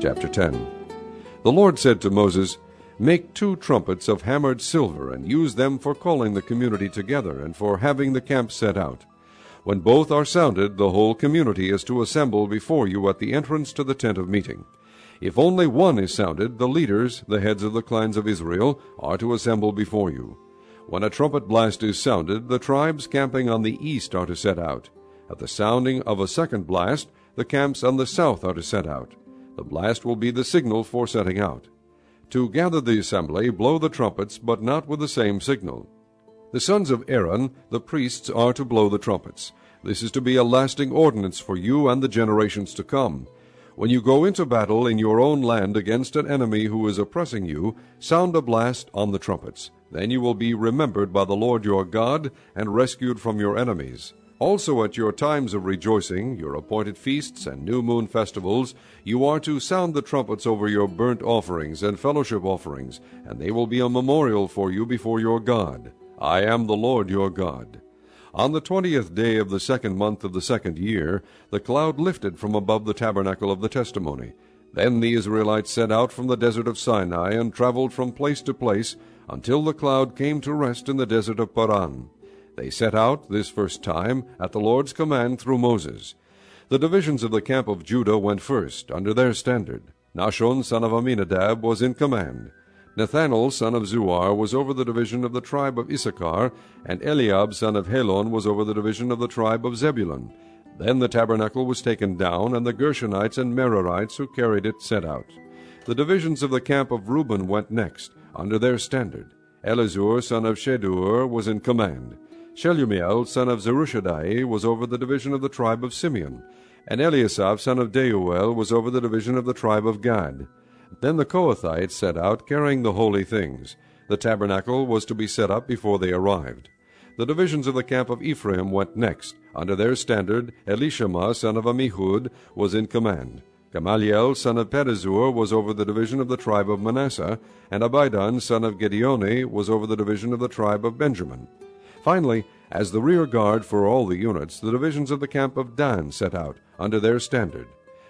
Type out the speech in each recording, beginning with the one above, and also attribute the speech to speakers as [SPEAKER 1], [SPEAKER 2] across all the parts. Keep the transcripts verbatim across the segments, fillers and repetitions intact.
[SPEAKER 1] Chapter ten. The Lord said to Moses, Make two trumpets of hammered silver, and use them for calling the community together, and for having the camp set out. When both are sounded, the whole community is to assemble before you at the entrance to the tent of meeting. If only one is sounded, the leaders, the heads of the clans of Israel, are to assemble before you. When a trumpet blast is sounded, the tribes camping on the east are to set out. At the sounding of a second blast, the camps on the south are to set out. The blast will be the signal for setting out. To gather the assembly, blow the trumpets, but not with the same signal. The sons of Aaron, the priests, are to blow the trumpets. This is to be a lasting ordinance for you and the generations to come. When you go into battle in your own land against an enemy who is oppressing you, sound a blast on the trumpets. Then you will be remembered by the Lord your God, and rescued from your enemies. Also at your times of rejoicing, your appointed feasts and new moon festivals, you are to sound the trumpets over your burnt offerings and fellowship offerings, and they will be a memorial for you before your God. I am the Lord your God. On the twentieth day of the second month of the second year, the cloud lifted from above the tabernacle of the testimony. Then the Israelites set out from the desert of Sinai and traveled from place to place until the cloud came to rest in the desert of Paran. They set out this first time at the Lord's command through Moses. The divisions of the camp of Judah went first, under their standard. Nahshon son of Amminadab was in command. Nathanael son of Zuar was over the division of the tribe of Issachar, and Eliab son of Helon was over the division of the tribe of Zebulun. Then the tabernacle was taken down, and the Gershonites and Merarites who carried it set out. The divisions of the camp of Reuben went next, under their standard. Elizur son of Shedur was in command. Shelumiel son of Zerushadai was over the division of the tribe of Simeon, and Eliasaph son of Deuel was over the division of the tribe of Gad. Then the Kohathites set out, carrying the holy things. The tabernacle was to be set up before they arrived. The divisions of the camp of Ephraim went next. Under their standard, Elishama son of Ammihud was in command. Gamaliel son of Pedazur was over the division of the tribe of Manasseh, and Abidan son of Gideoni was over the division of the tribe of Benjamin. Finally, as the rear guard for all the units, the divisions of the camp of Dan set out, under their standard.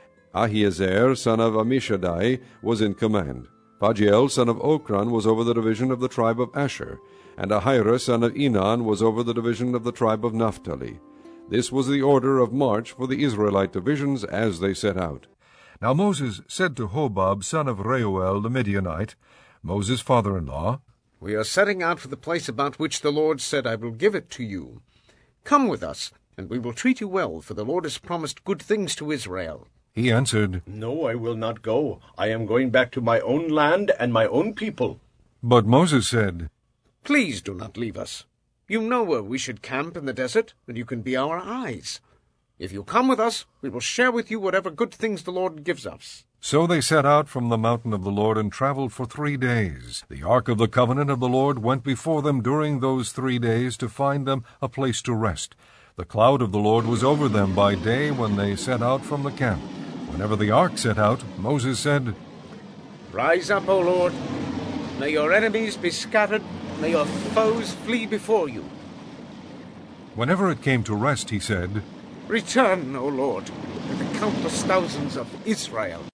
[SPEAKER 1] Ahiezer son of Ammishaddai was in command. Pagiel son of Okran was over the division of the tribe of Asher, and Ahira son of Enan was over the division of the tribe of Naphtali. This was the order of march for the Israelite divisions as they set out.
[SPEAKER 2] Now Moses said to Hobab son of Reuel the Midianite, Moses' father-in-law,
[SPEAKER 3] We are setting out for the place about which the Lord said, I will give it to you. Come with us, and we will treat you well, for the Lord has promised good things to Israel.
[SPEAKER 2] He answered,
[SPEAKER 4] No, I will not go. I am going back to my own land and my own people.
[SPEAKER 2] But Moses said,
[SPEAKER 3] Please do not leave us. You know where we should camp in the desert, and you can be our eyes. If you come with us, we will share with you whatever good things the Lord gives us.
[SPEAKER 2] So they set out from the mountain of the Lord and traveled for three days. The ark of the covenant of the Lord went before them during those three days to find them a place to rest. The cloud of the Lord was over them by day when they set out from the camp. Whenever the ark set out, Moses said,
[SPEAKER 3] Rise up, O Lord. May your enemies be scattered. May your foes flee before you.
[SPEAKER 2] Whenever it came to rest, he said,
[SPEAKER 3] Return, O Lord, to the countless thousands of Israel.